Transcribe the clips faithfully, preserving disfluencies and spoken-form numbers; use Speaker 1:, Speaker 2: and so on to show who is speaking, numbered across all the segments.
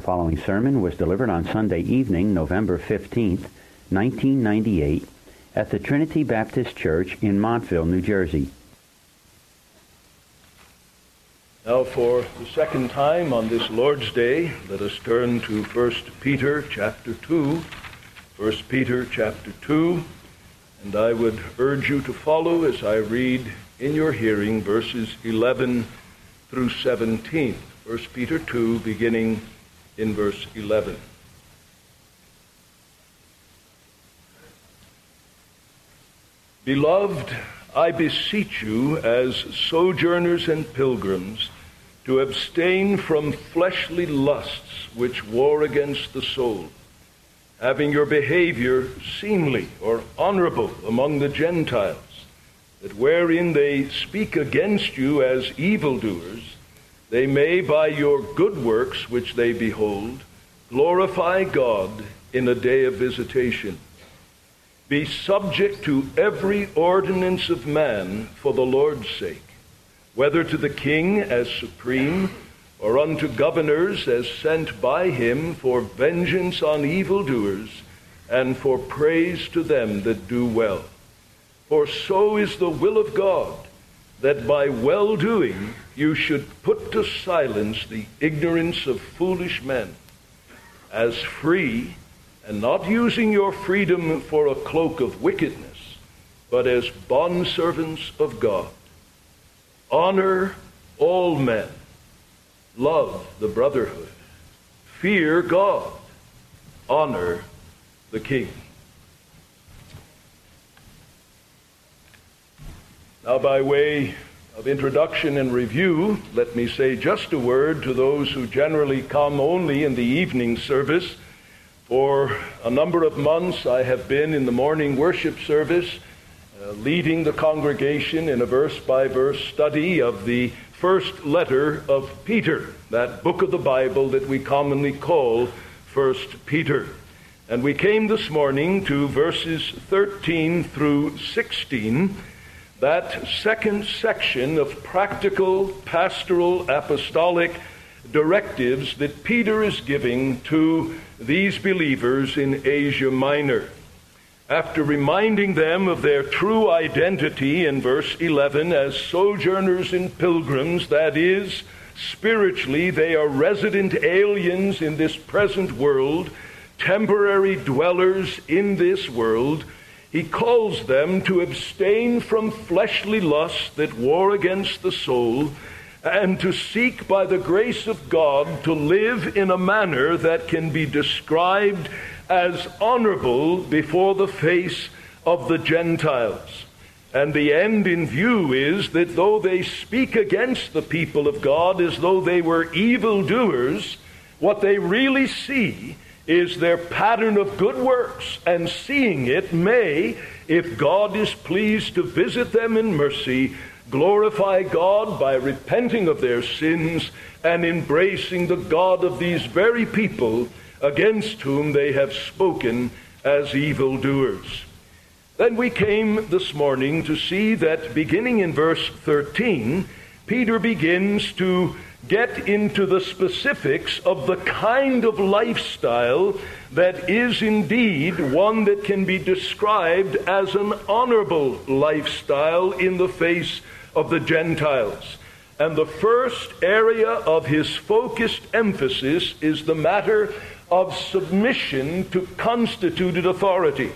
Speaker 1: following sermon was delivered on Sunday evening, November fifteenth, nineteen ninety-eight, at the Trinity Baptist Church in Montville, New Jersey.
Speaker 2: Now, for the second time on this Lord's Day, let us turn to First Peter chapter two. First Peter chapter two, and I would urge you to follow as I read in your hearing verses eleven through seventeen. First Peter two, beginning in verse eleven. Beloved, I beseech you as sojourners and pilgrims to abstain from fleshly lusts which war against the soul, having your behavior seemly or honorable among the Gentiles, that wherein they speak against you as evildoers, they may, by your good works which they behold, glorify God in a day of visitation. Be subject to every ordinance of man for the Lord's sake, whether to the king as supreme, or unto governors as sent by him for vengeance on evildoers, and for praise to them that do well. For so is the will of God, that by well-doing you should put to silence the ignorance of foolish men, as free, and not using your freedom for a cloak of wickedness, but as bondservants of God. Honor all men, love the brotherhood, fear God, honor the king. Now, by way of introduction and review, let me say just a word to those who generally come only in the evening service. For a number of months, I have been in the morning worship service, uh, leading the congregation in a verse-by-verse study of the first letter of Peter, that book of the Bible that we commonly call First Peter. And we came this morning to verses thirteen through sixteen, that second section of practical, pastoral, apostolic directives that Peter is giving to these believers in Asia Minor. After reminding them of their true identity in verse eleven as sojourners and pilgrims, that is, spiritually they are resident aliens in this present world, temporary dwellers in this world, he calls them to abstain from fleshly lusts that war against the soul, and to seek by the grace of God to live in a manner that can be described as honorable before the face of the Gentiles. And the end in view is that though they speak against the people of God as though they were evildoers, what they really see is their pattern of good works, and seeing it may, if God is pleased to visit them in mercy, glorify God by repenting of their sins and embracing the God of these very people against whom they have spoken as evildoers. Then we came this morning to see that beginning in verse thirteen, Peter begins to get into the specifics of the kind of lifestyle that is indeed one that can be described as an honorable lifestyle in the face of the Gentiles. And the first area of his focused emphasis is the matter of submission to constituted authority.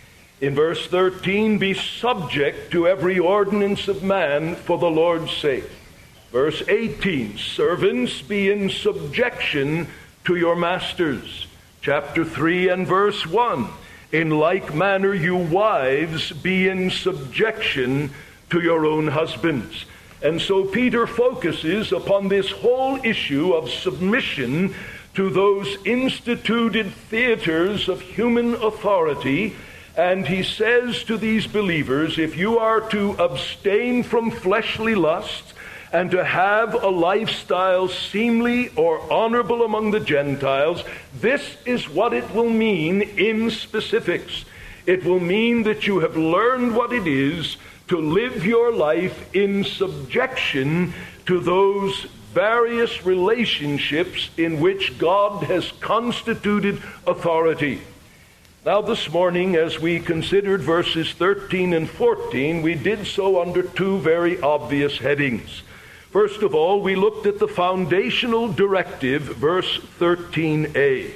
Speaker 2: In verse thirteen, be subject to every ordinance of man for the Lord's sake. Verse eighteen, servants, be in subjection to your masters. Chapter three and verse one, in like manner you wives, be in subjection to your own husbands. And so Peter focuses upon this whole issue of submission to those instituted theaters of human authority, and he says to these believers, if you are to abstain from fleshly lusts, and to have a lifestyle seemly or honorable among the Gentiles, this is what it will mean in specifics. It will mean that you have learned what it is to live your life in subjection to those various relationships in which God has constituted authority. Now this morning, as we considered verses thirteen and fourteen, we did so under two very obvious headings. First of all, we looked at the foundational directive, verse thirteen a.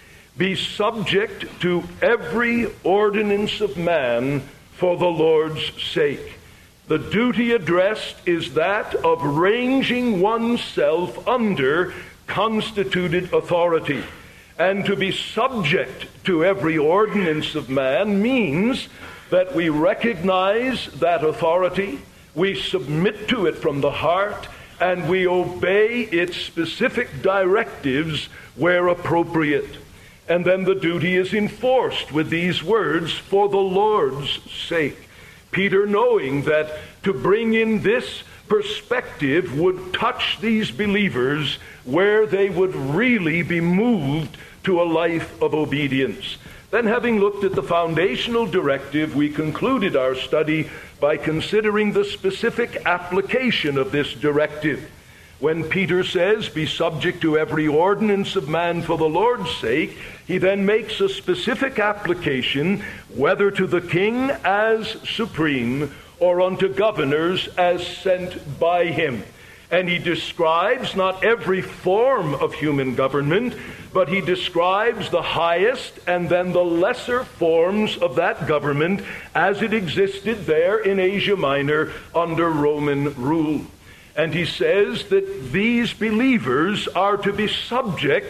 Speaker 2: Be subject to every ordinance of man for the Lord's sake. The duty addressed is that of ranging oneself under constituted authority. And to be subject to every ordinance of man means that we recognize that authority, we submit to it from the heart, and we obey its specific directives where appropriate. And then the duty is enforced with these words, for the Lord's sake. Peter, knowing that to bring in this perspective would touch these believers where they would really be moved to a life of obedience. Then, having looked at the foundational directive, we concluded our study by considering the specific application of this directive. When Peter says, be subject to every ordinance of man for the Lord's sake, he then makes a specific application, whether to the king as supreme or unto governors as sent by him. And he describes not every form of human government, but he describes the highest and then the lesser forms of that government as it existed there in Asia Minor under Roman rule. And he says that these believers are to be subject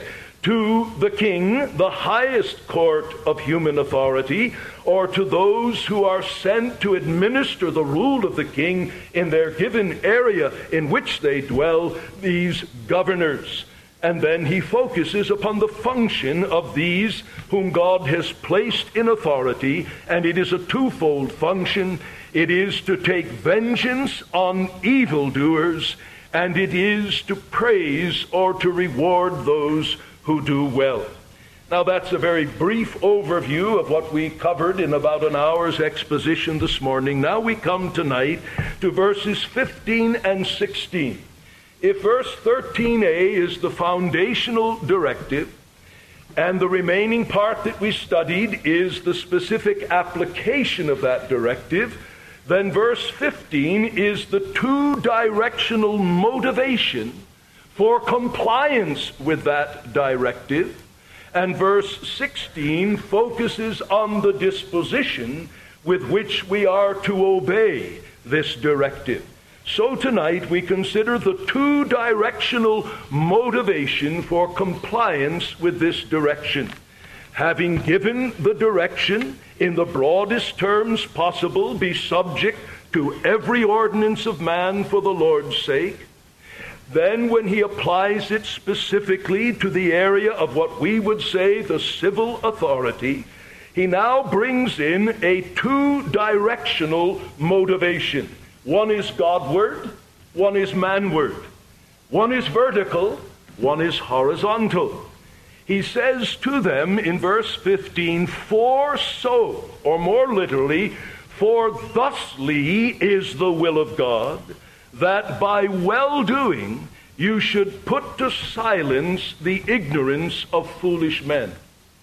Speaker 2: to the king, the highest court of human authority, or to those who are sent to administer the rule of the king in their given area in which they dwell, these governors. And then he focuses upon the function of these whom God has placed in authority, and it is a twofold function. It is to take vengeance on evildoers, and it is to praise or to reward those who do well. Now that's a very brief overview of what we covered in about an hour's exposition this morning. Now we come tonight to verses fifteen and sixteen. If verse thirteen a is the foundational directive, and the remaining part that we studied is the specific application of that directive, then verse fifteen is the two-directional motivation for compliance with that directive, and verse sixteen focuses on the disposition with which we are to obey this directive. So tonight we consider the two-directional motivation for compliance with this direction. Having given the direction in the broadest terms possible, be subject to every ordinance of man for the Lord's sake, then when he applies it specifically to the area of what we would say the civil authority, he now brings in a two-directional motivation. One is Godward, one is manward. One is vertical, one is horizontal. He says to them in verse fifteen, for so, or more literally, for thusly is the will of God, that by well-doing you should put to silence the ignorance of foolish men.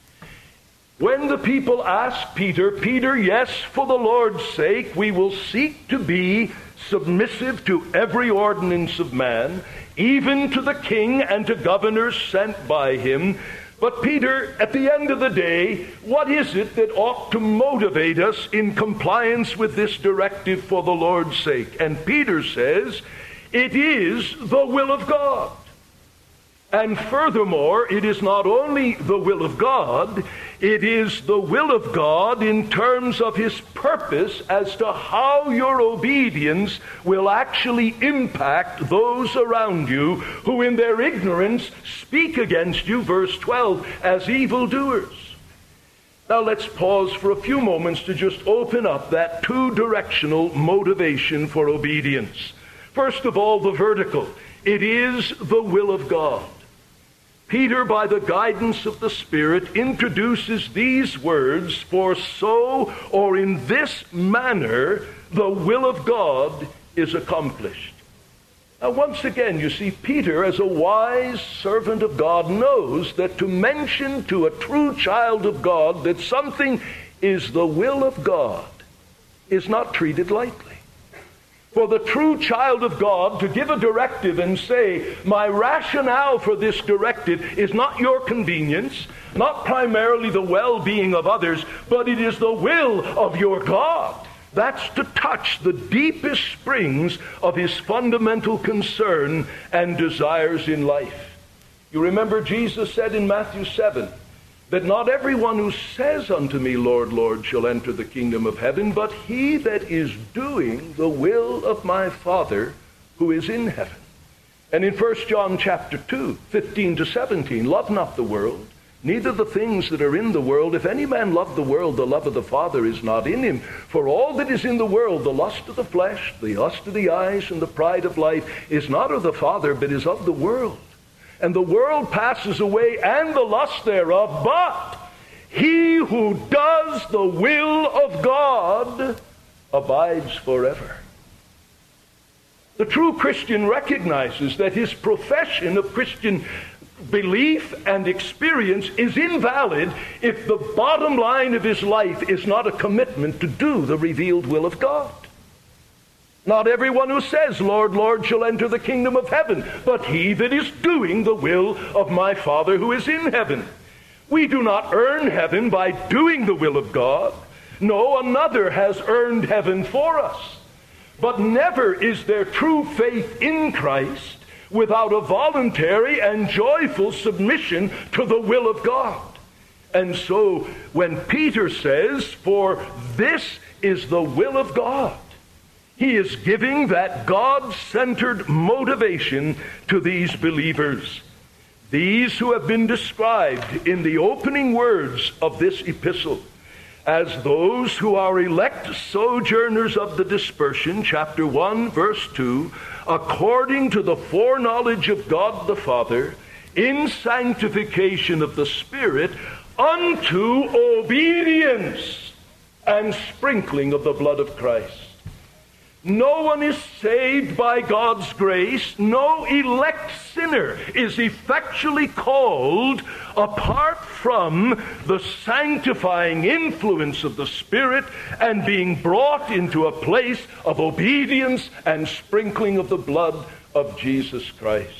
Speaker 2: When the people asked Peter, Peter, yes, for the Lord's sake, we will seek to be submissive to every ordinance of man, even to the king and to governors sent by him. But Peter, at the end of the day, what is it that ought to motivate us in compliance with this directive for the Lord's sake? And Peter says, it is the will of God. And furthermore, it is not only the will of God, it is the will of God in terms of his purpose as to how your obedience will actually impact those around you who in their ignorance speak against you, verse twelve, as evildoers. Now let's pause for a few moments to just open up that two-directional motivation for obedience. First of all, the vertical. It is the will of God. Peter, by the guidance of the Spirit, introduces these words, for so or in this manner the will of God is accomplished. Now, once again, you see, Peter, as a wise servant of God, knows that to mention to a true child of God that something is the will of God is not treated lightly. For the true child of God to give a directive and say, my rationale for this directive is not your convenience, not primarily the well-being of others, but it is the will of your God. That's to touch the deepest springs of his fundamental concern and desires in life. You remember Jesus said in Matthew seven, that not everyone who says unto me, Lord, Lord, shall enter the kingdom of heaven, but he that is doing the will of my Father who is in heaven. And in First John chapter two, fifteen to seventeen, love not the world, neither the things that are in the world. If any man love the world, the love of the Father is not in him. For all that is in the world, the lust of the flesh, the lust of the eyes, and the pride of life, is not of the Father, but is of the world. And the world passes away, and the lust thereof, but he who does the will of God abides forever. The true Christian recognizes that his profession of Christian belief and experience is invalid if the bottom line of his life is not a commitment to do the revealed will of God. Not everyone who says, Lord, Lord, shall enter the kingdom of heaven, but he that is doing the will of my Father who is in heaven. We do not earn heaven by doing the will of God. No, another has earned heaven for us. But never is there true faith in Christ without a voluntary and joyful submission to the will of God. And so when Peter says, for this is the will of God, he is giving that God-centered motivation to these believers. These who have been described in the opening words of this epistle as those who are elect sojourners of the dispersion, chapter one, verse two, according to the foreknowledge of God the Father, in sanctification of the Spirit, unto obedience and sprinkling of the blood of Christ. No one is saved by God's grace. No elect sinner is effectually called apart from the sanctifying influence of the Spirit and being brought into a place of obedience and sprinkling of the blood of Jesus Christ.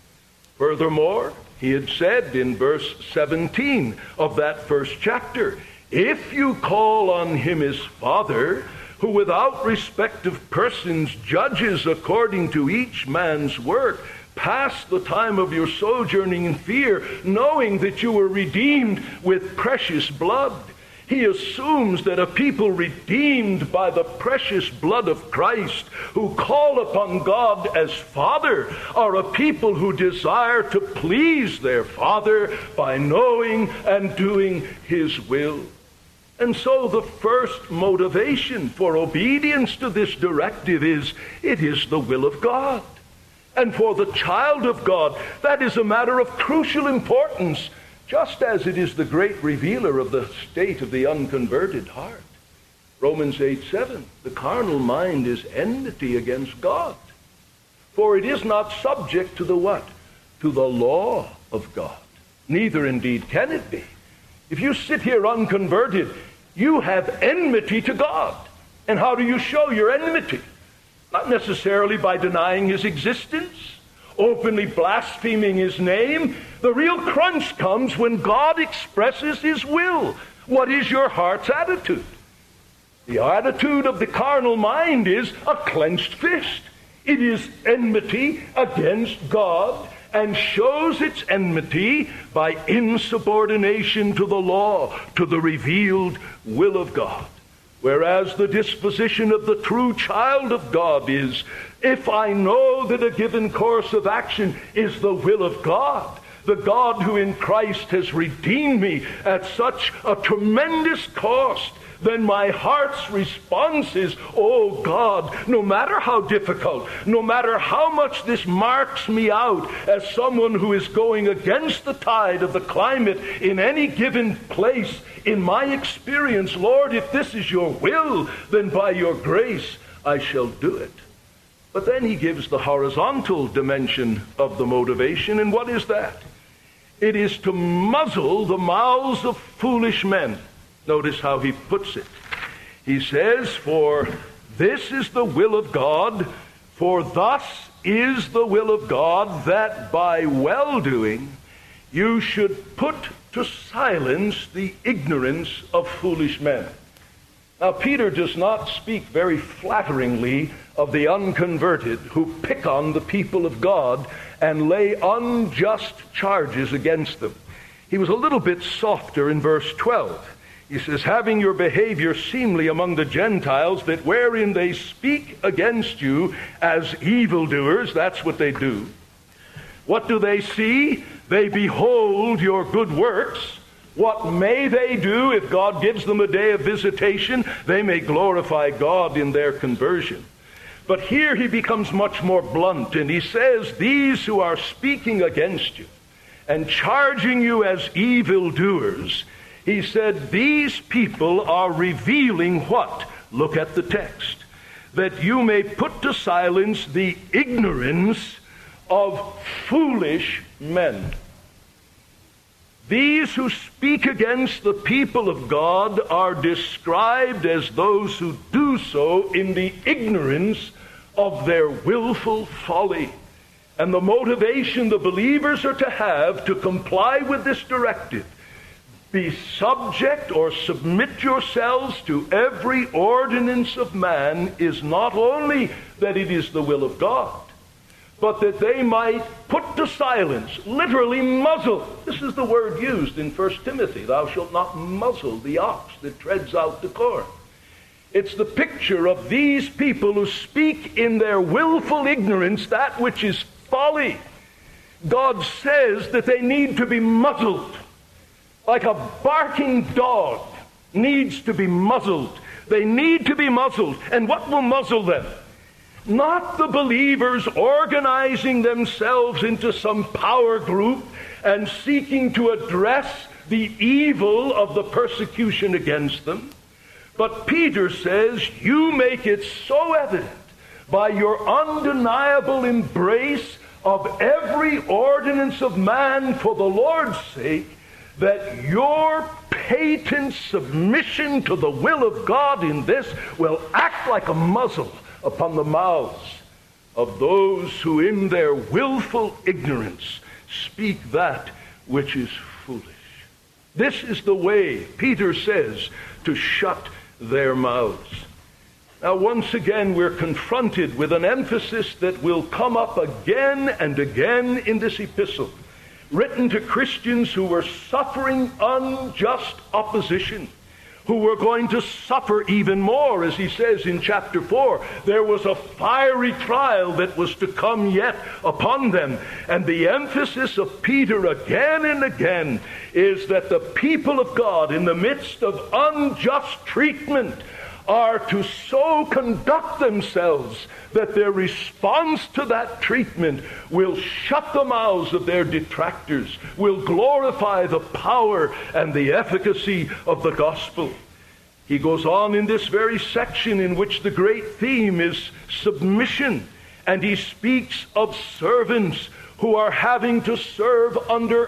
Speaker 2: Furthermore, he had said in verse seventeen of that first chapter, if you call on him as Father, who without respect of persons judges according to each man's work, pass the time of your sojourning in fear, knowing that you were redeemed with precious blood. He assumes that a people redeemed by the precious blood of Christ, who call upon God as Father, are a people who desire to please their Father by knowing and doing his will. And so the first motivation for obedience to this directive is, it is the will of God. And for the child of God, that is a matter of crucial importance, just as it is the great revealer of the state of the unconverted heart. Romans eight seven, the carnal mind is enmity against God, for it is not subject to the what? To the law of God. Neither indeed can it be. If you sit here unconverted, you have enmity to God. And how do you show your enmity? Not necessarily by denying his existence, openly blaspheming his name. The real crunch comes when God expresses his will. What is your heart's attitude? The attitude of the carnal mind is a clenched fist. It is enmity against God, and shows its enmity by insubordination to the law, to the revealed will of God. Whereas the disposition of the true child of God is, if I know that a given course of action is the will of God, the God who in Christ has redeemed me at such a tremendous cost, then my heart's response is, oh God, no matter how difficult, no matter how much this marks me out as someone who is going against the tide of the climate in any given place, in my experience, Lord, if this is your will, then by your grace I shall do it. But then he gives the horizontal dimension of the motivation, and what is that? It is to muzzle the mouths of foolish men. Notice how he puts it. He says, for this is the will of God, for thus is the will of God, that by well-doing you should put to silence the ignorance of foolish men. Now, Peter does not speak very flatteringly of the unconverted who pick on the people of God and lay unjust charges against them. He was a little bit softer in verse twelve. He says, having your behavior seemly among the Gentiles, that wherein they speak against you as evildoers, that's what they do. What do they see? They behold your good works. What may they do if God gives them a day of visitation? They may glorify God in their conversion. But here he becomes much more blunt, and he says, these who are speaking against you and charging you as evildoers, he said, these people are revealing what? Look at the text. That you may put to silence the ignorance of foolish men. These who speak against the people of God are described as those who do so in the ignorance of their willful folly. And the motivation the believers are to have to comply with this directive: be subject or submit yourselves to every ordinance of man, is not only that it is the will of God, but that they might put to silence, literally muzzle. This is the word used in First Timothy. Thou shalt not muzzle the ox that treads out the corn. It's the picture of these people who speak in their willful ignorance that which is folly. God says that they need to be muzzled. Like a barking dog needs to be muzzled. They need to be muzzled. And what will muzzle them? Not the believers organizing themselves into some power group and seeking to address the evil of the persecution against them. But Peter says, you make it so evident by your undeniable embrace of every ordinance of man for the Lord's sake, that your patent submission to the will of God in this will act like a muzzle upon the mouths of those who in their willful ignorance speak that which is foolish. This is the way, Peter says, to shut their mouths. Now, once again, we're confronted with an emphasis that will come up again and again in this epistle, written to Christians who were suffering unjust opposition, who were going to suffer even more. As he says in chapter four, there was a fiery trial that was to come yet upon them. And the emphasis of Peter again and again is that the people of God, in the midst of unjust treatment, are to so conduct themselves that their response to that treatment will shut the mouths of their detractors, will glorify the power and the efficacy of the gospel. He goes on in this very section in which the great theme is submission, and he speaks of servants who are having to serve under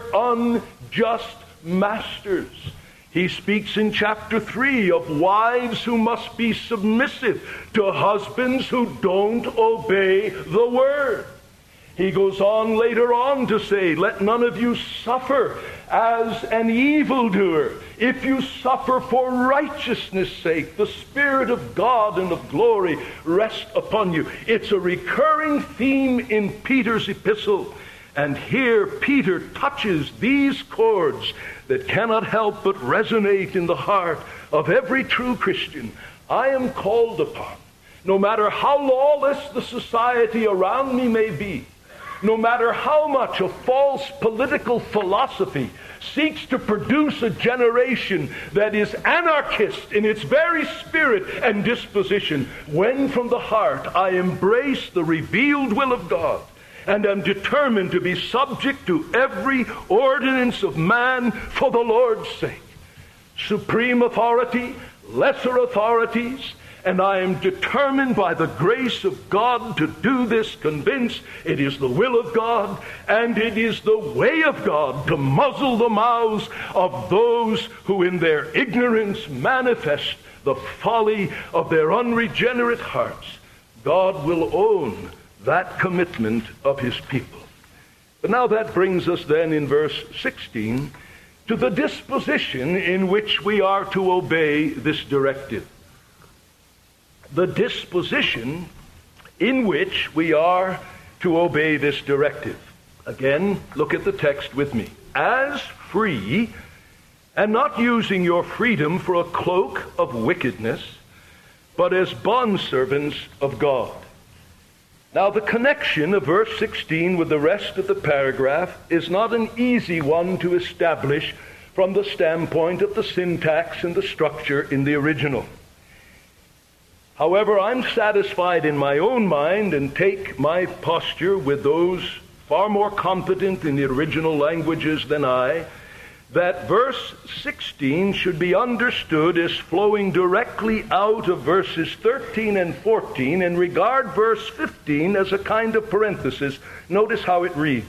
Speaker 2: unjust masters. He speaks in chapter three of wives who must be submissive to husbands who don't obey the word. He goes on later on to say, let none of you suffer as an evildoer. If you suffer for righteousness' sake, the Spirit of God and of glory rest upon you. It's a recurring theme in Peter's epistle. And here Peter touches these chords that cannot help but resonate in the heart of every true Christian. I am called upon, no matter how lawless the society around me may be, no matter how much a false political philosophy seeks to produce a generation that is anarchist in its very spirit and disposition, when from the heart I embrace the revealed will of God and am determined to be subject to every ordinance of man for the Lord's sake. Supreme authority, lesser authorities, and I am determined by the grace of God to do this, convinced it is the will of God and it is the way of God to muzzle the mouths of those who in their ignorance manifest the folly of their unregenerate hearts. God will own that commitment of his people. But now that brings us then in verse sixteen to the disposition in which we are to obey this directive. The disposition in which we are to obey this directive. Again, look at the text with me. As free, and not using your freedom for a cloak of wickedness, but as bondservants of God. Now, the connection of verse sixteen with the rest of the paragraph is not an easy one to establish from the standpoint of the syntax and the structure in the original. However, I'm satisfied in my own mind and take my posture with those far more competent in the original languages than I, that verse sixteen should be understood as flowing directly out of verses thirteen and fourteen, and regard verse fifteen as a kind of parenthesis. Notice how it reads.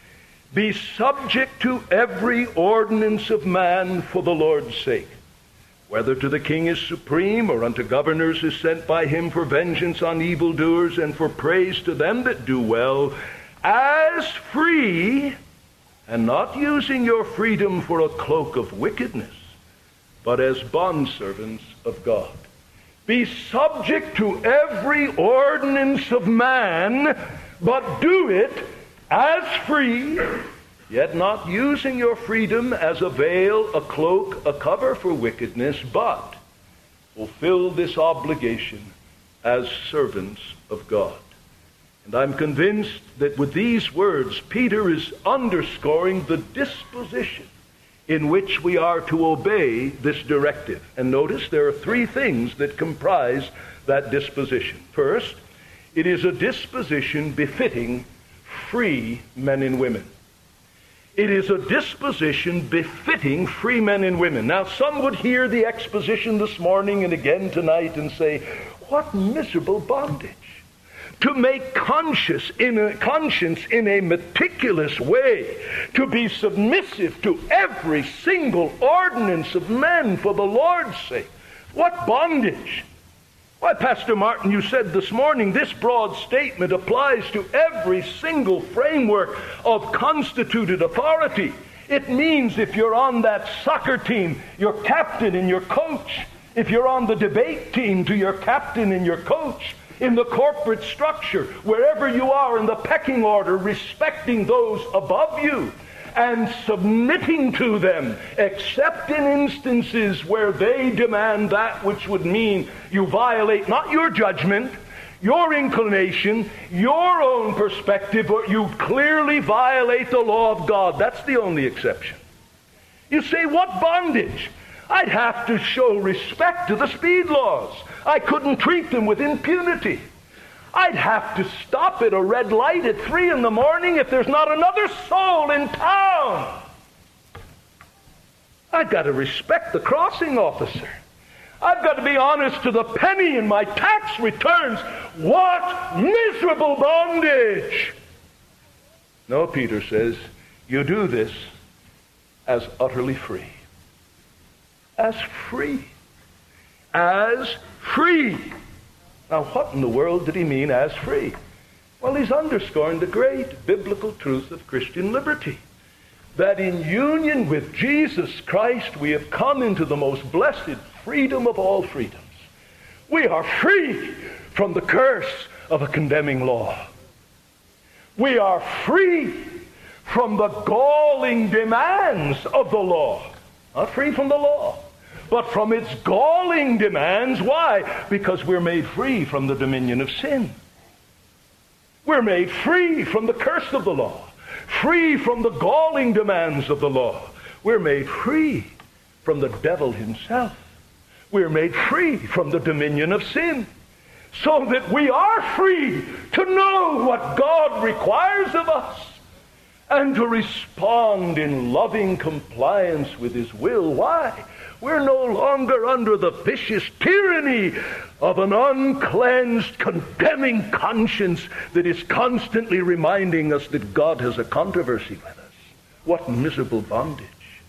Speaker 2: Be subject to every ordinance of man for the Lord's sake, whether to the king is supreme, or unto governors is sent by him for vengeance on evildoers, and for praise to them that do well, as free, and not using your freedom for a cloak of wickedness, but as bondservants of God. Be subject to every ordinance of man, but do it as free, yet not using your freedom as a veil, a cloak, a cover for wickedness, but fulfill this obligation as servants of God. And I'm convinced that with these words, Peter is underscoring the disposition in which we are to obey this directive. And notice there are three things that comprise that disposition. First, it is a disposition befitting free men and women. It is a disposition befitting free men and women. Now, some would hear the exposition this morning and again tonight and say, what miserable bondage. To make conscious in a, conscience in a meticulous way, to be submissive to every single ordinance of men for the Lord's sake. What bondage! Why, Pastor Martin, you said this morning this broad statement applies to every single framework of constituted authority. It means if you're on that soccer team, your captain and your coach. If you're on the debate team, to your captain and your coach. In the corporate structure, wherever you are in the pecking order, respecting those above you and submitting to them, except in instances where they demand that which would mean you violate not your judgment, your inclination, your own perspective, but you clearly violate the law of God. That's the only exception. You say, what bondage? I'd have to show respect to the speed laws. I couldn't treat them with impunity. I'd have to stop at a red light at three in the morning if there's not another soul in town. I've got to respect the crossing officer. I've got to be honest to the penny in my tax returns. What miserable bondage! No, Peter says, you do this as utterly free. As free. As free. Now, what in the world did he mean as free? Well, he's underscoring the great biblical truth of Christian liberty. That in union with Jesus Christ, we have come into the most blessed freedom of all freedoms. We are free from the curse of a condemning law. We are free from the galling demands of the law. Not free from the law, but from its galling demands. Why? Because we're made free from the dominion of sin. We're made free from the curse of the law, free from the galling demands of the law. We're made free from the devil himself. We're made free from the dominion of sin, so that we are free to know what God requires of us and to respond in loving compliance with his will. Why? We're no longer under the vicious tyranny of an uncleansed, condemning conscience that is constantly reminding us that God has a controversy with us. What miserable bondage.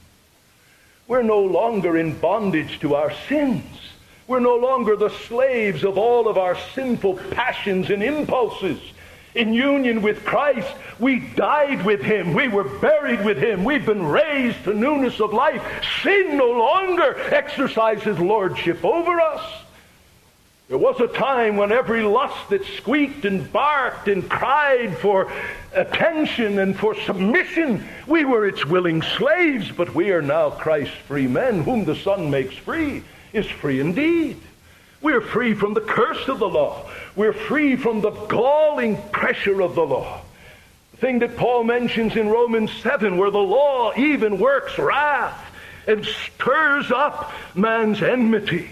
Speaker 2: We're no longer in bondage to our sins. We're no longer the slaves of all of our sinful passions and impulses. In union with Christ, we died with him. We were buried with him. We've been raised to newness of life. Sin no longer exercises lordship over us. There was a time when every lust that squeaked and barked and cried for attention and for submission, we were its willing slaves, but we are now Christ's free men. Whom the Son makes free is free indeed. We're free from the curse of the law. We're free from the galling pressure of the law. The thing that Paul mentions in Romans seven, where the law even works wrath and stirs up man's enmity.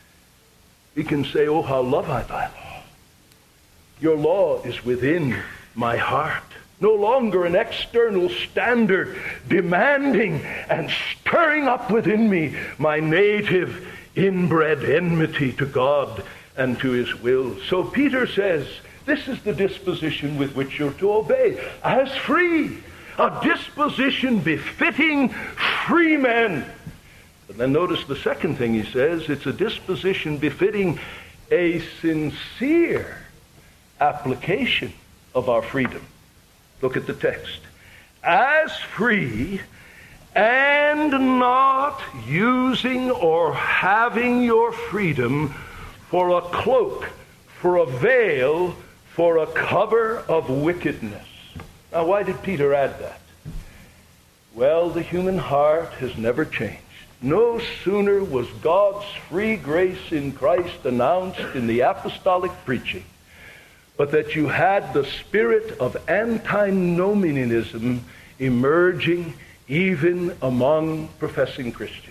Speaker 2: We can say, oh, how love I thy law. Your law is within my heart. No longer an external standard demanding and stirring up within me my native inbred enmity to God and to his will. So Peter says, this is the disposition with which you're to obey, as free, a disposition befitting free men. But then notice the second thing he says, it's a disposition befitting a sincere application of our freedom. Look at the text. As free, and not using or having your freedom for a cloak, for a veil, for a cover of wickedness. Now, why did Peter add that? Well, the human heart has never changed. No sooner was God's free grace in Christ announced in the apostolic preaching, but that you had the spirit of antinomianism emerging even among professing Christians.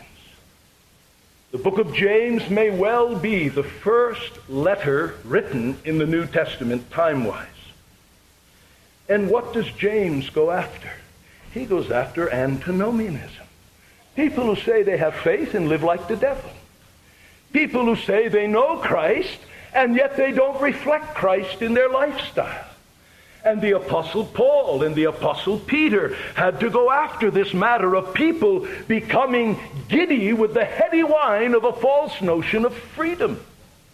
Speaker 2: The book of James may well be the first letter written in the New Testament time-wise. And what does James go after? He goes after antinomianism. People who say they have faith and live like the devil. People who say they know Christ and yet they don't reflect Christ in their lifestyle. And the Apostle Paul and the Apostle Peter had to go after this matter of people becoming giddy with the heady wine of a false notion of freedom.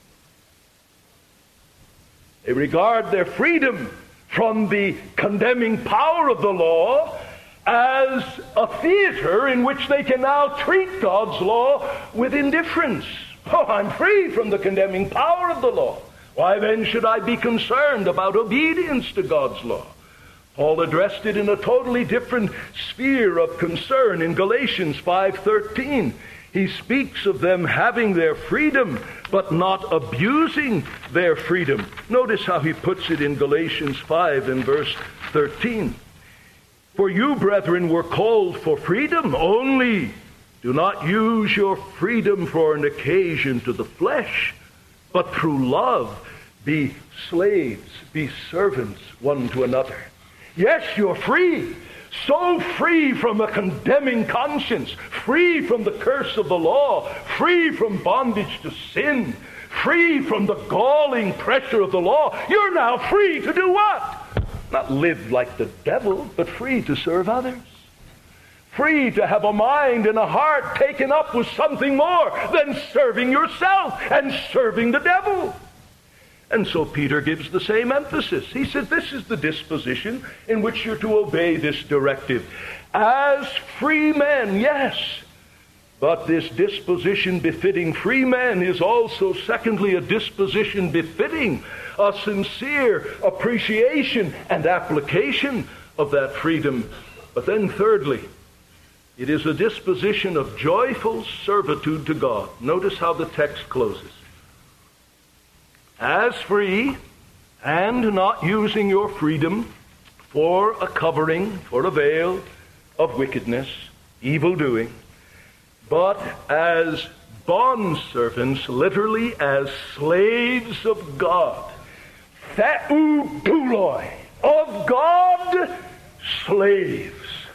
Speaker 2: They regard their freedom from the condemning power of the law as a theater in which they can now treat God's law with indifference. Oh, I'm free from the condemning power of the law. Why then should I be concerned about obedience to God's law? Paul addressed it in a totally different sphere of concern in Galatians five thirteen. He speaks of them having their freedom, but not abusing their freedom. Notice how he puts it in Galatians five and verse thirteen. For you, brethren, were called for freedom only. Do not use your freedom for an occasion to the flesh, but through love be slaves, be servants one to another. Yes, you're free. So free from a condemning conscience, free from the curse of the law, free from bondage to sin, free from the galling pressure of the law. You're now free to do what? Not live like the devil, but free to serve others. Free to have a mind and a heart taken up with something more than serving yourself and serving the devil. And so Peter gives the same emphasis. He says this is the disposition in which you're to obey this directive. As free men, yes. But this disposition befitting free men is also, secondly, a disposition befitting a sincere appreciation and application of that freedom. But then thirdly, it is a disposition of joyful servitude to God. Notice how the text closes. As free, and not using your freedom for a covering, for a veil of wickedness, evil doing, but as bondservants, literally as slaves of God, theou douloi, of God, slaves.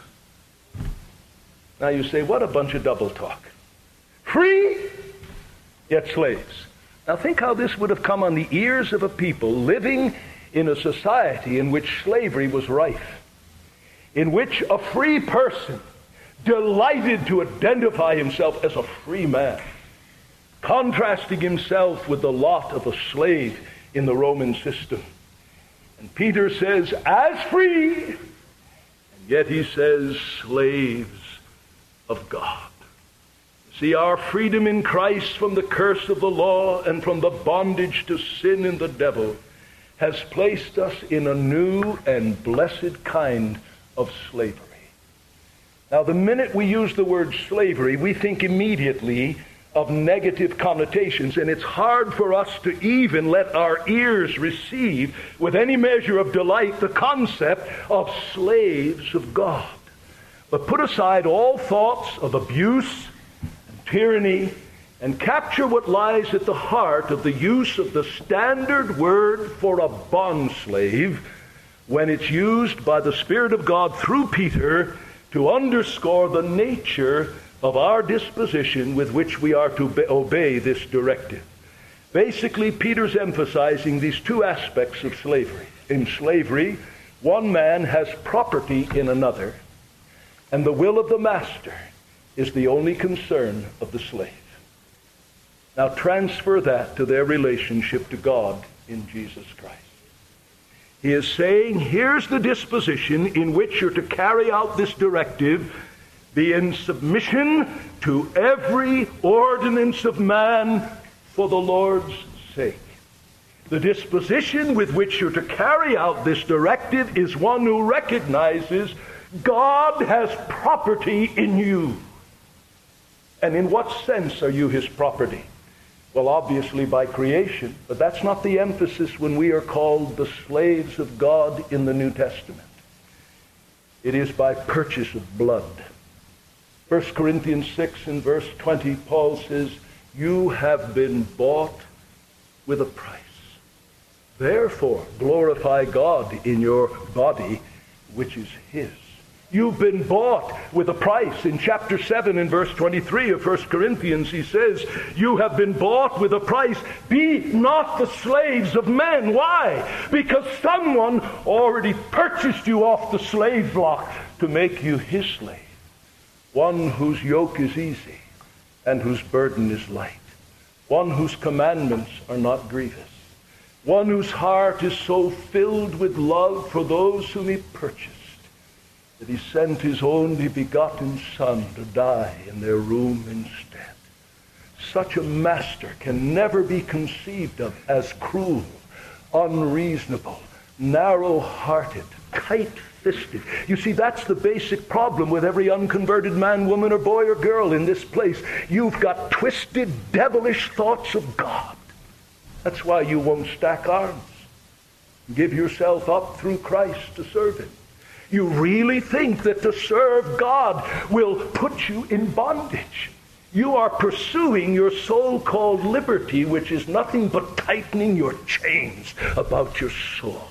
Speaker 2: Now you say, what a bunch of double talk. Free, yet slaves. Now think how this would have come on the ears of a people living in a society in which slavery was rife, in which a free person delighted to identify himself as a free man, contrasting himself with the lot of a slave in the Roman system. And Peter says, as free, and yet he says, slaves of God. See, our freedom in Christ from the curse of the law and from the bondage to sin and the devil has placed us in a new and blessed kind of slavery. Now, the minute we use the word slavery, we think immediately of negative connotations, and it's hard for us to even let our ears receive with any measure of delight the concept of slaves of God. But put aside all thoughts of abuse and tyranny and capture what lies at the heart of the use of the standard word for a bondslave when it's used by the Spirit of God through Peter to underscore the nature of our disposition with which we are to be- obey this directive. Basically, Peter's emphasizing these two aspects of slavery. In slavery, one man has property in another, and the will of the master is the only concern of the slave. Now transfer that to their relationship to God in Jesus Christ. He is saying, here's the disposition in which you're to carry out this directive. Be in submission to every ordinance of man for the Lord's sake. The disposition with which you're to carry out this directive is one who recognizes God has property in you. And in what sense are you his property? Well, obviously by creation, but that's not the emphasis when we are called the slaves of God in the New Testament. It is by purchase of blood. First Corinthians six and verse twenty, Paul says, you have been bought with a price. Therefore, glorify God in your body, which is his. You've been bought with a price. In chapter seven and verse twenty-three of First Corinthians, he says, you have been bought with a price. Be not the slaves of men. Why? Because someone already purchased you off the slave block to make you his slave. One whose yoke is easy and whose burden is light. One whose commandments are not grievous. One whose heart is so filled with love for those whom he purchased that he sent his only begotten Son to die in their room instead. Such a master can never be conceived of as cruel, unreasonable, narrow-hearted, tight-fisted. You see, that's the basic problem with every unconverted man, woman, or boy or girl in this place. You've got twisted, devilish thoughts of God. That's why you won't stack arms. Give yourself up through Christ to serve him. You really think that to serve God will put you in bondage. You are pursuing your so-called liberty, which is nothing but tightening your chains about your soul.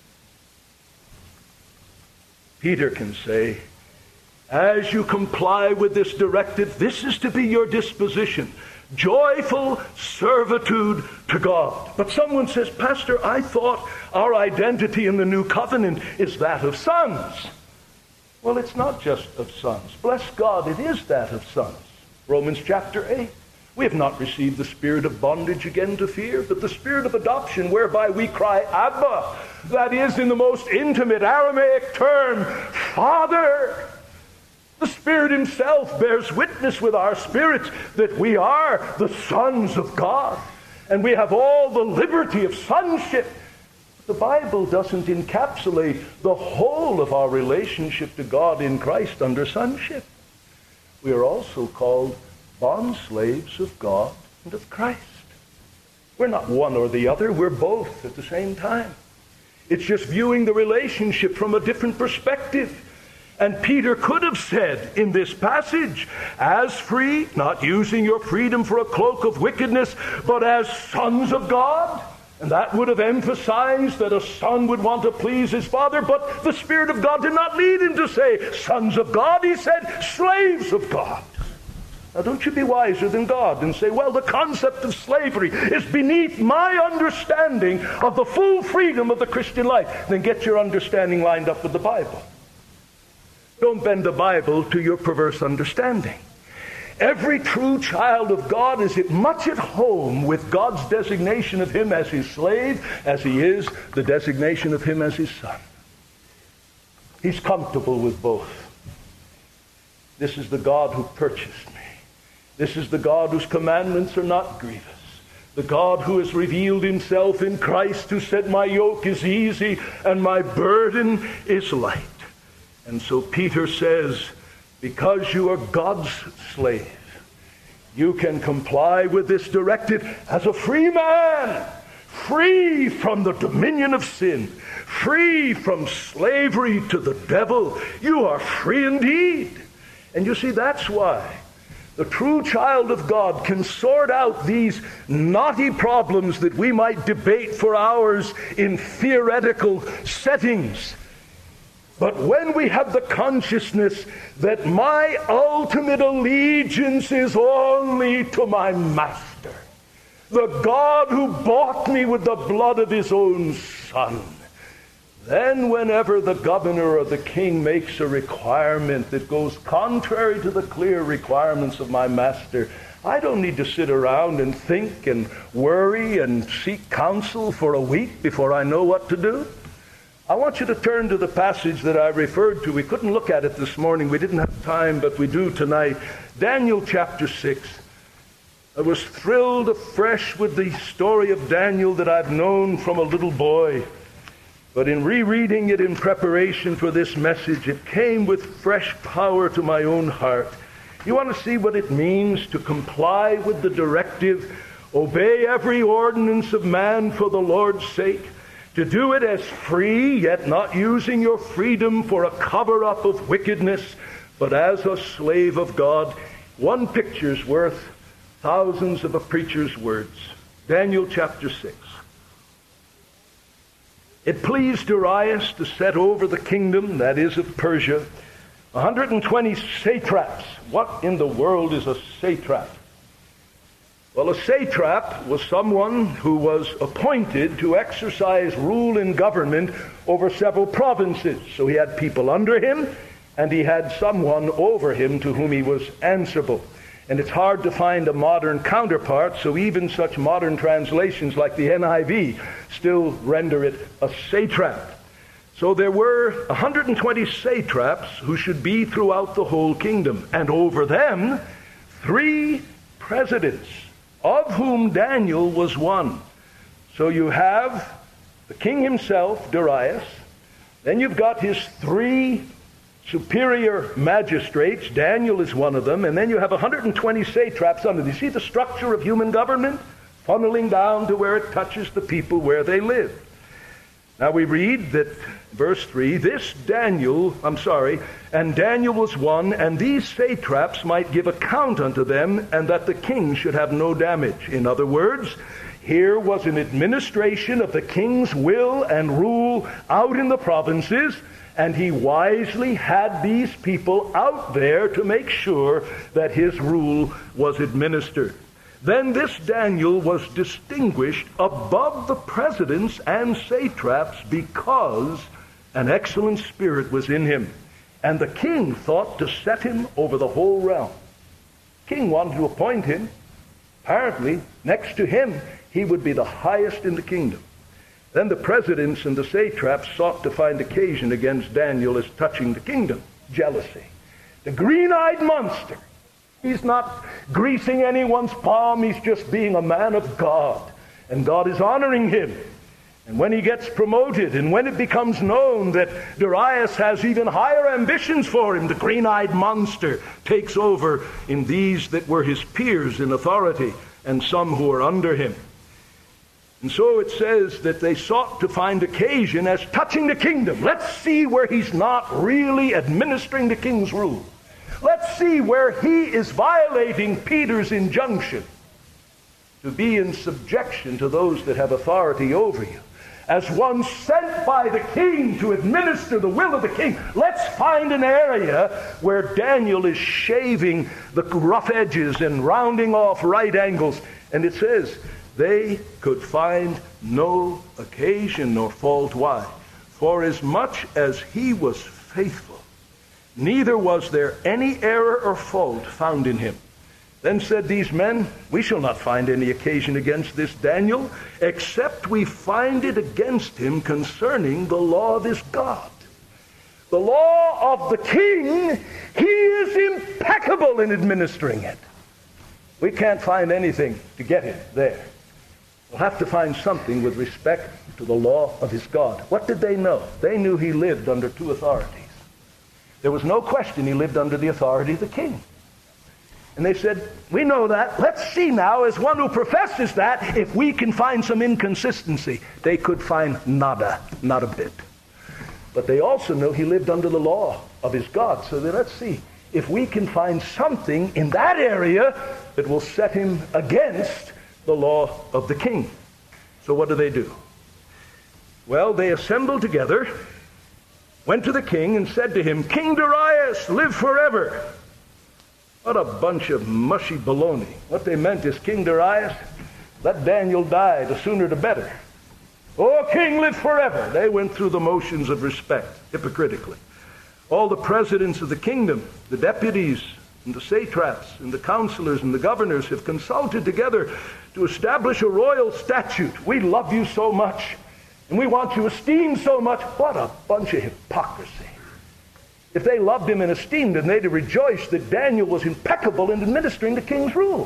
Speaker 2: Peter can say, as you comply with this directive, this is to be your disposition. Joyful servitude to God. But someone says, Pastor, I thought our identity in the new covenant is that of sons. Well, it's not just of sons. Bless God, it is that of sons. Romans chapter eight. We have not received the spirit of bondage again to fear, but the spirit of adoption, whereby we cry, Abba. That is, in the most intimate Aramaic term, Father. The Spirit himself bears witness with our spirits that we are the sons of God. And we have all the liberty of sonship. The Bible doesn't encapsulate the whole of our relationship to God in Christ under sonship. We are also called bondslaves of God and of Christ. We're not one or the other. We're both at the same time. It's just viewing the relationship from a different perspective. And Peter could have said in this passage, as free, not using your freedom for a cloak of wickedness, but as sons of God. And that would have emphasized that a son would want to please his father, but the Spirit of God did not lead him to say sons of God. He said slaves of God. Now don't you be wiser than God and say, well, the concept of slavery is beneath my understanding of the full freedom of the Christian life. Then get your understanding lined up with the Bible. Don't bend the Bible to your perverse understanding. Every true child of God is as much at home with God's designation of him as his slave as he is the designation of him as his son. He's comfortable with both. This is the God who purchased me. This is the God whose commandments are not grievous. The God who has revealed himself in Christ, who said, my yoke is easy and my burden is light. And so Peter says, because you are God's slave, you can comply with this directive as a free man, free from the dominion of sin, free from slavery to the devil. You are free indeed. And you see, that's why the true child of God can sort out these knotty problems that we might debate for hours in theoretical settings. But when we have the consciousness that my ultimate allegiance is only to my Master, the God who bought me with the blood of his own Son, then whenever the governor or the king makes a requirement that goes contrary to the clear requirements of my Master, I don't need to sit around and think and worry and seek counsel for a week before I know what to do. I want you to turn to the passage that I referred to. We couldn't look at it this morning. We didn't have time, but we do tonight. Daniel chapter six. I was thrilled afresh with the story of Daniel that I've known from a little boy. But in rereading it in preparation for this message, it came with fresh power to my own heart. You want to see what it means to comply with the directive, obey every ordinance of man for the Lord's sake? To do it as free, yet not using your freedom for a cover-up of wickedness, but as a slave of God. One picture's worth thousands of a preacher's words. Daniel chapter six. It pleased Darius to set over the kingdom, that is of Persia, one hundred twenty satraps. What in the world is a satrap? Well, a satrap was someone who was appointed to exercise rule and government over several provinces. So he had people under him, and he had someone over him to whom he was answerable. And it's hard to find a modern counterpart, so even such modern translations like the N I V still render it a satrap. So there were one hundred twenty satraps who should be throughout the whole kingdom, and over them three presidents, of whom Daniel was one. So you have the king himself, Darius. Then you've got his three superior magistrates. Daniel is one of them. And then you have one hundred twenty satraps under them. You see the structure of human government? Funneling down to where it touches the people where they live. Now we read that, verse three, this Daniel, I'm sorry, and Daniel was one, and these satraps might give account unto them, and that the king should have no damage. In other words, here was an administration of the king's will and rule out in the provinces, and he wisely had these people out there to make sure that his rule was administered. Then this Daniel was distinguished above the presidents and satraps because an excellent spirit was in him. And the king thought to set him over the whole realm. King wanted to appoint him. Apparently, next to him, he would be the highest in the kingdom. Then the presidents and the satraps sought to find occasion against Daniel as touching the kingdom. Jealousy. The green-eyed monster. He's not greasing anyone's palm. He's just being a man of God. And God is honoring him. And when he gets promoted, and when it becomes known that Darius has even higher ambitions for him, the green-eyed monster takes over in these that were his peers in authority, and some who are under him. And so it says that they sought to find occasion as touching the kingdom. Let's see where he's not really administering the king's rule. Let's see where he is violating Peter's injunction. to be in subjection to those that have authority over you. As one sent by the king to administer the will of the king, let's find an area where Daniel is shaving the rough edges and rounding off right angles. And it says, they could find no occasion nor fault. Why? For as much as he was faithful, neither was there any error or fault found in him. Then said these men, we shall not find any occasion against this Daniel, except we find it against him concerning the law of his God. The law of the king, he is impeccable in administering it. We can't find anything to get him there. We'll have to find something with respect to the law of his God. What did they know? They knew he lived under two authorities. There was no question he lived under the authority of the king. And they said, we know that. Let's see now, as one who professes that, if we can find some inconsistency. They could find nada, not a bit. But they also know he lived under the law of his God. So then let's see if we can find something in that area that will set him against the law of the king. So what do they do? Well, they assembled together, went to the king and said to him, King Darius, live forever. What a bunch of mushy baloney. What they meant is, King Darius, let Daniel die, the sooner the better. Oh, king, live forever. They went through the motions of respect, hypocritically. All the presidents of the kingdom, the deputies, and the satraps, and the counselors, and the governors have consulted together to establish a royal statute. We love you so much, and we want you esteemed so much. What a bunch of hypocrisy. If they loved him and esteemed him, they'd have rejoiced that Daniel was impeccable in administering the king's rule.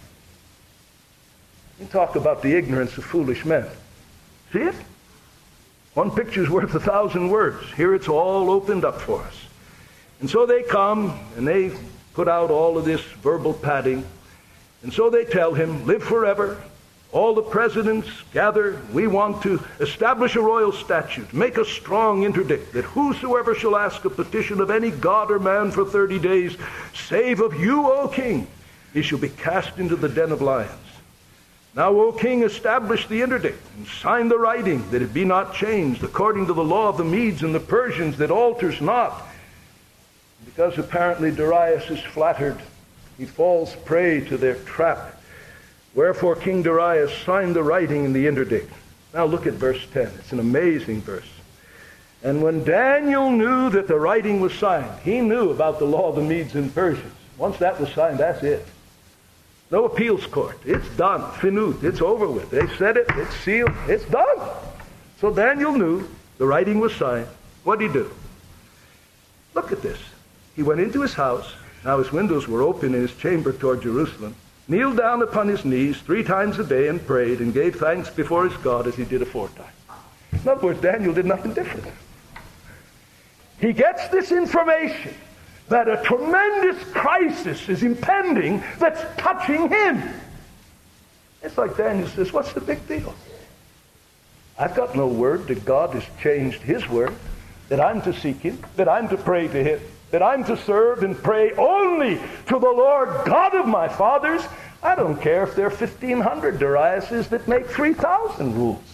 Speaker 2: You talk about the ignorance of foolish men. See it? One picture's worth a thousand words. Here it's all opened up for us. And so they come, and they put out all of this verbal padding. And so they tell him, live forever. All the presidents gather. We want to establish a royal statute, make a strong interdict, that whosoever shall ask a petition of any god or man for thirty days, save of you, O king, he shall be cast into the den of lions. Now, O king, establish the interdict, and sign the writing, that it be not changed, according to the law of the Medes and the Persians, that alters not. Because apparently Darius is flattered, he falls prey to their trap. Wherefore King Darius signed the writing in the interdict. Now look at verse ten. It's an amazing verse. And when Daniel knew that the writing was signed, he knew about the law of the Medes and Persians. Once that was signed, that's it. No appeals court. It's done. Finut. It's over with. They said it. It's sealed. It's done. So Daniel knew the writing was signed. What did he do? Look at this. He went into his house. Now his windows were open in his chamber toward Jerusalem. Kneeled down upon his knees three times a day and prayed and gave thanks before his God as he did aforetime. In other words, Daniel did nothing different. He gets this information that a tremendous crisis is impending that's touching him. It's like Daniel says, what's the big deal? I've got no word that God has changed his word, that I'm to seek him, that I'm to pray to him, that I'm to serve and pray only to the Lord God of my fathers. I don't care if there are fifteen hundred Dariuses that make three thousand rules.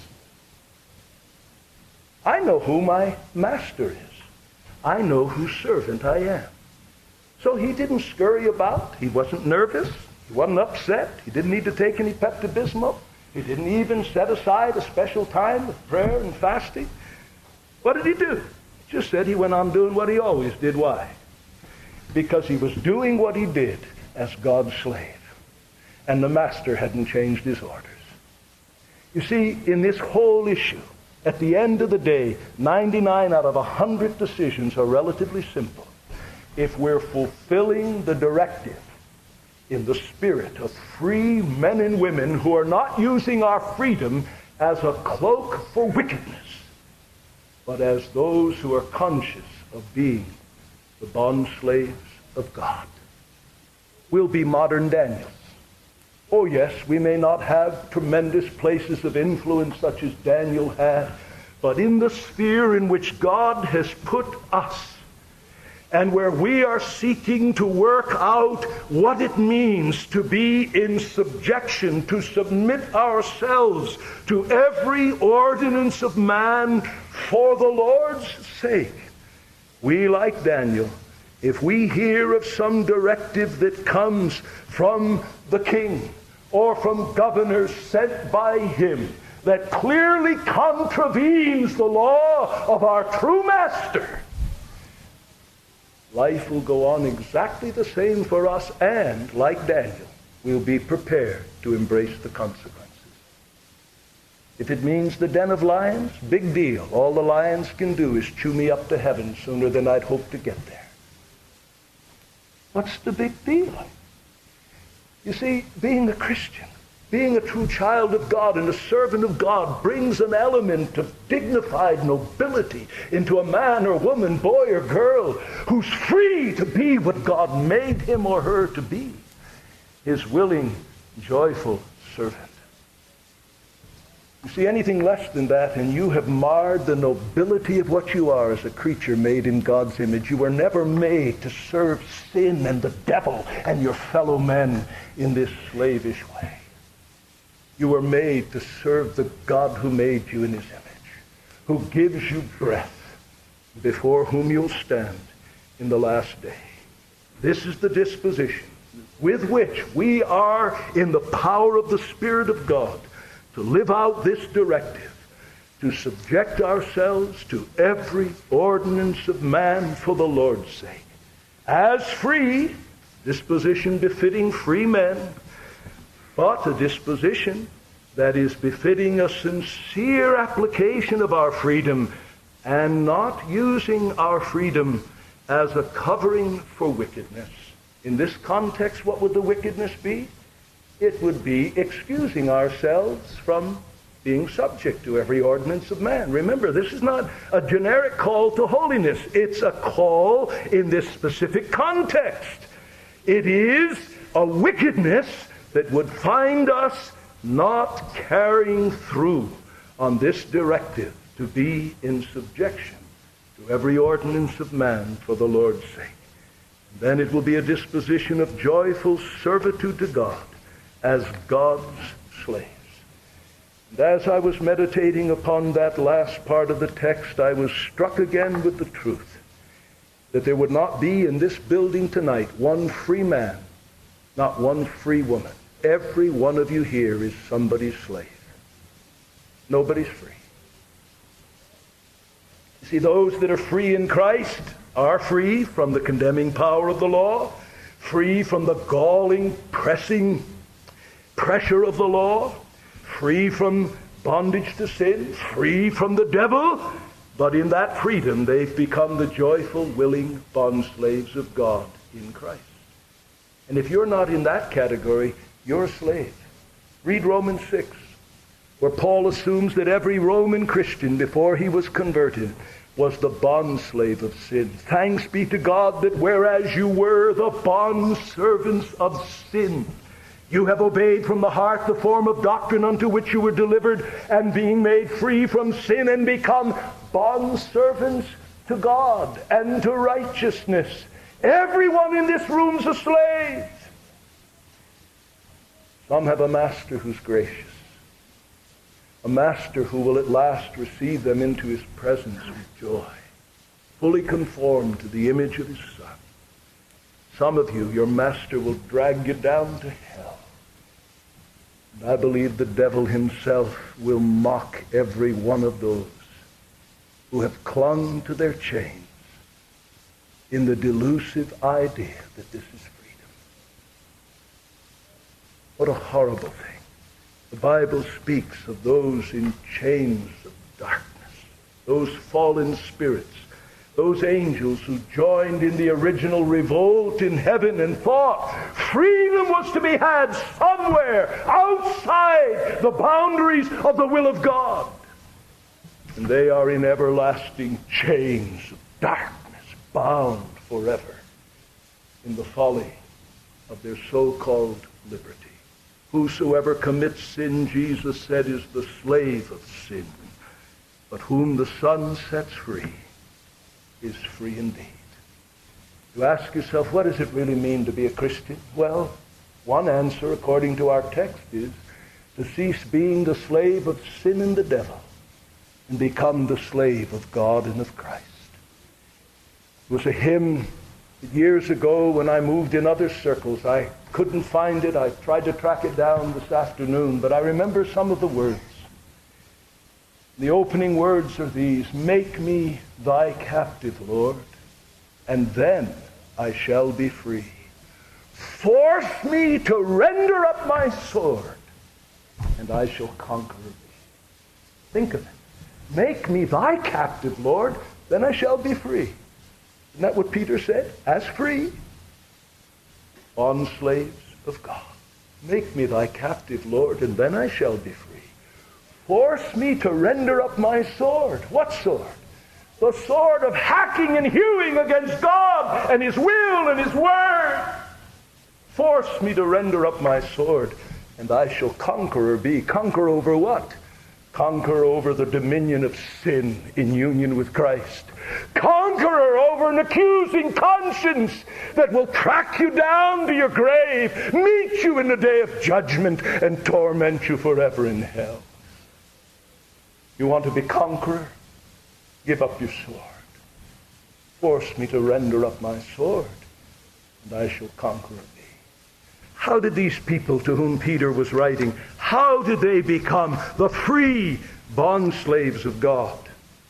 Speaker 2: I know who my master is. I know whose servant I am. So he didn't scurry about. He wasn't nervous. He wasn't upset. He didn't need to take any Pepto-Bismol. He didn't even set aside a special time of prayer and fasting. What did he do? Just said he went on doing what he always did. Why? Because he was doing what he did as God's slave. And the master hadn't changed his orders. You see, in this whole issue, at the end of the day, ninety-nine out of one hundred decisions are relatively simple. If we're fulfilling the directive in the spirit of free men and women who are not using our freedom as a cloak for wickedness, but as those who are conscious of being the bond slaves of God. We'll be modern Daniels. Oh yes, we may not have tremendous places of influence such as Daniel had, but in the sphere in which God has put us, and where we are seeking to work out what it means to be in subjection, to submit ourselves to every ordinance of man for the Lord's sake. We, like Daniel, if we hear of some directive that comes from the king or from governors sent by him that clearly contravenes the law of our true master, life will go on exactly the same for us, and, like Daniel, we'll be prepared to embrace the consequences. If it means the den of lions, big deal. All the lions can do is chew me up to heaven sooner than I'd hope to get there. What's the big deal? You see, being a Christian, being a true child of God and a servant of God brings an element of dignified nobility into a man or woman, boy or girl, who's free to be what God made him or her to be, his willing, joyful servant. You see, anything less than that, and you have marred the nobility of what you are as a creature made in God's image. You were never made to serve sin and the devil and your fellow men in this slavish way. You were made to serve the God who made you in his image, who gives you breath, before whom you'll stand in the last day. This is the disposition with which we are in the power of the Spirit of God to live out this directive, to subject ourselves to every ordinance of man for the Lord's sake. As free, disposition befitting free men, but a disposition that is befitting a sincere application of our freedom and not using our freedom as a covering for wickedness. In this context, what would the wickedness be? It would be excusing ourselves from being subject to every ordinance of man. Remember, this is not a generic call to holiness. It's a call in this specific context. It is a wickedness that would find us not carrying through on this directive to be in subjection to every ordinance of man for the Lord's sake. And then it will be a disposition of joyful servitude to God as God's slaves. And as I was meditating upon that last part of the text, I was struck again with the truth that there would not be in this building tonight one free man, not one free woman. Every one of you here is somebody's slave. Nobody's free. You see, those that are free in Christ are free from the condemning power of the law, free from the galling, pressing pressure of the law, free from bondage to sin, free from the devil, but in that freedom they've become the joyful, willing bondslaves of God in Christ. And if you're not in that category, you're a slave. Read Romans six, where Paul assumes that every Roman Christian before he was converted was the bondslave of sin. Thanks be to God that whereas you were the bondservants of sin, you have obeyed from the heart the form of doctrine unto which you were delivered, and being made free from sin and become bondservants to God and to righteousness. Everyone in this room's a slave. Some have a master who's gracious, a master who will at last receive them into his presence with joy, fully conformed to the image of his Son. Some of you, your master will drag you down to hell. And I believe the devil himself will mock every one of those who have clung to their chains in the delusive idea that this is freedom. What a horrible thing. The Bible speaks of those in chains of darkness, those fallen spirits, those angels who joined in the original revolt in heaven and thought freedom was to be had somewhere outside the boundaries of the will of God. And they are in everlasting chains of darkness, bound forever in the folly of their so-called liberty. Whosoever commits sin, Jesus said, is the slave of sin. But whom the Son sets free is free indeed. You ask yourself, what does it really mean to be a Christian? Well, one answer, according to our text, is to cease being the slave of sin and the devil and become the slave of God and of Christ. It was a hymn years ago when I moved in other circles. I couldn't find it. I tried to track it down this afternoon, but I remember some of the words. The opening words are these: make me thy captive, Lord, and then I shall be free. Force me to render up my sword, and I shall conquer thee. Think of it. Make me thy captive, Lord, then I shall be free. Isn't that what Peter said? As free, bond slaves of God. Make me thy captive, Lord, and then I shall be free. Force me to render up my sword. What sword? The sword of hacking and hewing against God and his will and his word. Force me to render up my sword, and I shall conqueror be. Conquer over what? Conquer over the dominion of sin in union with Christ. Conqueror over an accusing conscience that will track you down to your grave, meet you in the day of judgment, and torment you forever in hell. You want to be conqueror? Give up your sword. Force me to render up my sword, and I shall conquer thee. How did these people to whom Peter was writing, how did they become the free bond slaves of God?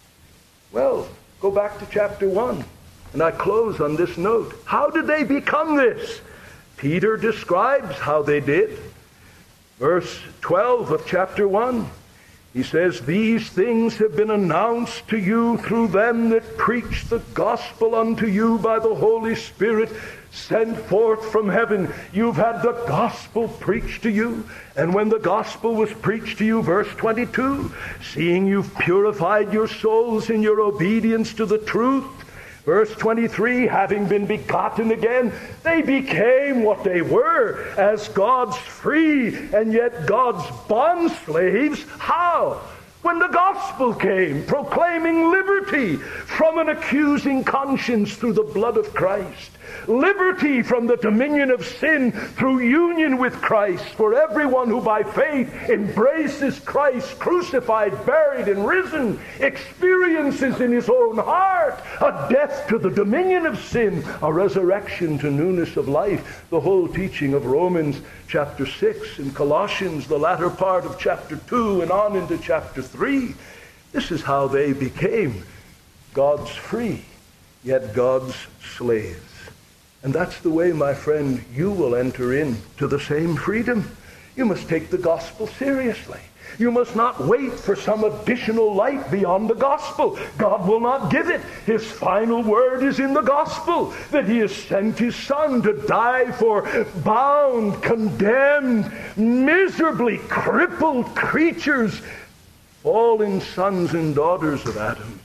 Speaker 2: Well, go back to chapter one, and I close on this note. How did they become this? Peter describes how they did. Verse twelve of chapter one. He says, these things have been announced to you through them that preach the gospel unto you by the Holy Spirit sent forth from heaven. You've had the gospel preached to you. And when the gospel was preached to you, verse twenty-two, seeing you've purified your souls in your obedience to the truth, verse twenty-three, having been begotten again, they became what they were, as God's free and yet God's bond slaves. How? When the gospel came, proclaiming liberty from an accusing conscience through the blood of Christ. Liberty from the dominion of sin through union with Christ for everyone who by faith embraces Christ crucified, buried, and risen, experiences in his own heart a death to the dominion of sin, a resurrection to newness of life. The whole teaching of Romans chapter six and Colossians, the latter part of chapter two and on into chapter three. This is how they became God's free, yet God's slaves. And that's the way, my friend, you will enter into the same freedom. You must take the gospel seriously. You must not wait for some additional light beyond the gospel. God will not give it. His final word is in the gospel, that he has sent his Son to die for bound, condemned, miserably crippled creatures, fallen sons and daughters of Adam.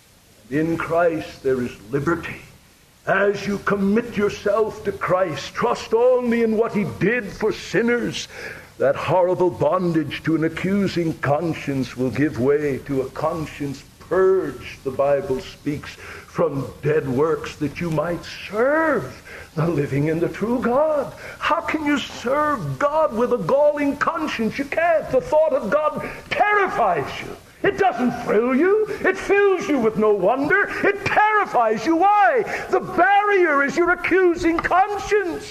Speaker 2: In Christ there is liberty. As you commit yourself to Christ, trust only in what he did for sinners, that horrible bondage to an accusing conscience will give way to a conscience purged, the Bible speaks, from dead works, that you might serve the living and the true God. How can you serve God with a galling conscience? You can't. The thought of God terrifies you. It doesn't thrill you. It fills you with no wonder. It terrifies you. Why? The barrier is your accusing conscience.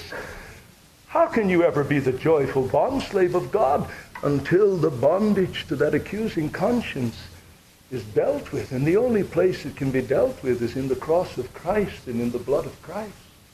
Speaker 2: How can you ever be the joyful bondslave of God until the bondage to that accusing conscience is dealt with? And the only place it can be dealt with is in the cross of Christ and in the blood of Christ.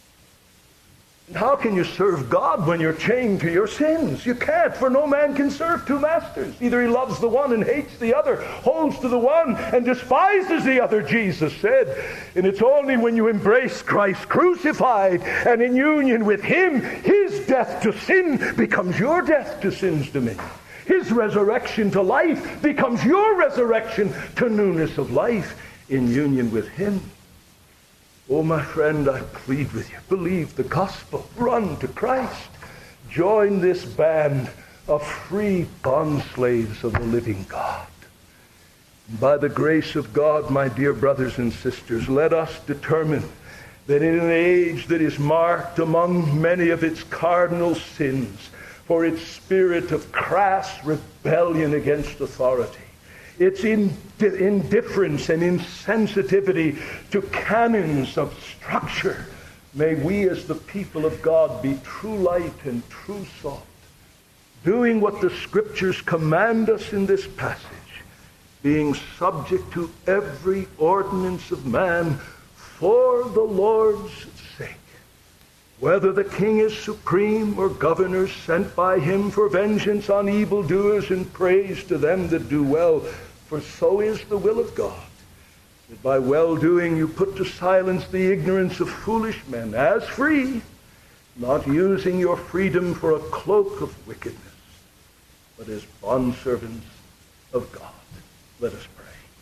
Speaker 2: And how can you serve God when you're chained to your sins? You can't, for no man can serve two masters. Either he loves the one and hates the other, holds to the one and despises the other, Jesus said. And it's only when you embrace Christ crucified and in union with him, his death to sin becomes your death to sin's dominion. His resurrection to life becomes your resurrection to newness of life in union with him. Oh, my friend, I plead with you, believe the gospel, run to Christ, join this band of free bondslaves of the living God. And by the grace of God, my dear brothers and sisters, let us determine that in an age that is marked among many of its cardinal sins for its spirit of crass rebellion against authority, its ind- indifference and insensitivity to canons of structure, may we as the people of God be true light and true salt, doing what the Scriptures command us in this passage, being subject to every ordinance of man for the Lord's sake, whether the king is supreme or governors sent by him for vengeance on evildoers and praise to them that do well. For so is the will of God, that by well-doing you put to silence the ignorance of foolish men, as free, not using your freedom for a cloak of wickedness, but as bondservants of God. Let us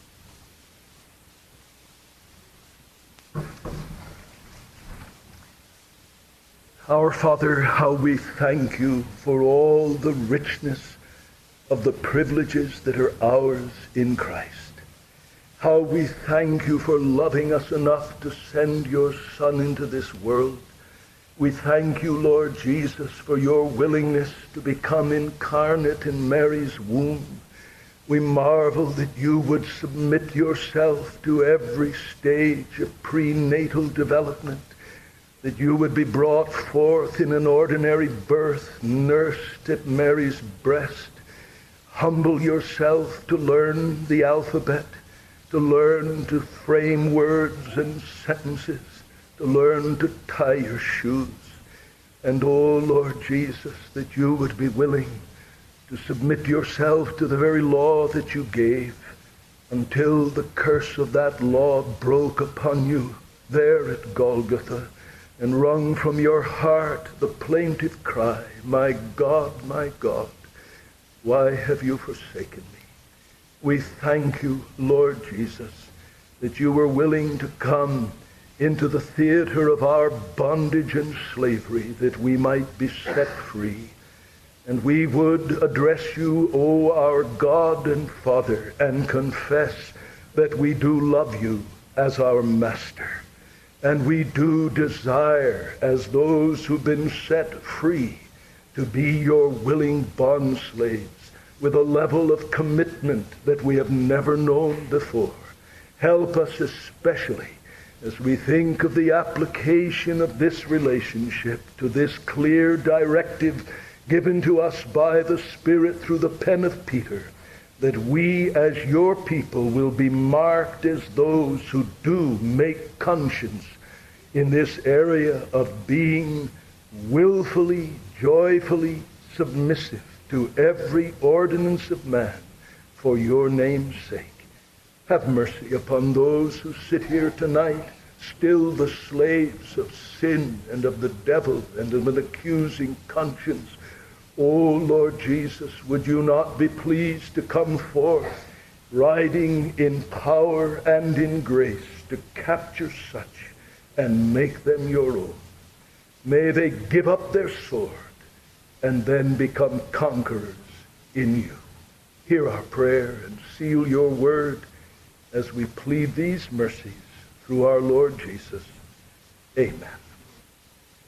Speaker 2: pray. Our Father, how we thank you for all the richness of the privileges that are ours in Christ. How we thank you for loving us enough to send your Son into this world. We thank you, Lord Jesus, for your willingness to become incarnate in Mary's womb. We marvel that you would submit yourself to every stage of prenatal development, that you would be brought forth in an ordinary birth, nursed at Mary's breast. Humble yourself to learn the alphabet, to learn to frame words and sentences, to learn to tie your shoes. And, oh, Lord Jesus, that you would be willing to submit yourself to the very law that you gave, until the curse of that law broke upon you there at Golgotha and wrung from your heart the plaintive cry, "My God, my God, why have you forsaken me?" We thank you, Lord Jesus, that you were willing to come into the theater of our bondage and slavery that we might be set free. And we would address you, O our God and Father, and confess that we do love you as our Master. And we do desire, as those who've been set free, to be your willing bondslaves with a level of commitment that we have never known before. Help us especially as we think of the application of this relationship to this clear directive given to us by the Spirit through the pen of Peter, that we as your people will be marked as those who do make conscience in this area of being willfully, joyfully submissive to every ordinance of man for your name's sake. Have mercy upon those who sit here tonight, still the slaves of sin and of the devil and of an accusing conscience. Oh, Lord Jesus, would you not be pleased to come forth, riding in power and in grace, to capture such and make them your own. May they give up their sword and then become conquerors in you. Hear our prayer and seal your word as we plead these mercies through our Lord Jesus. Amen.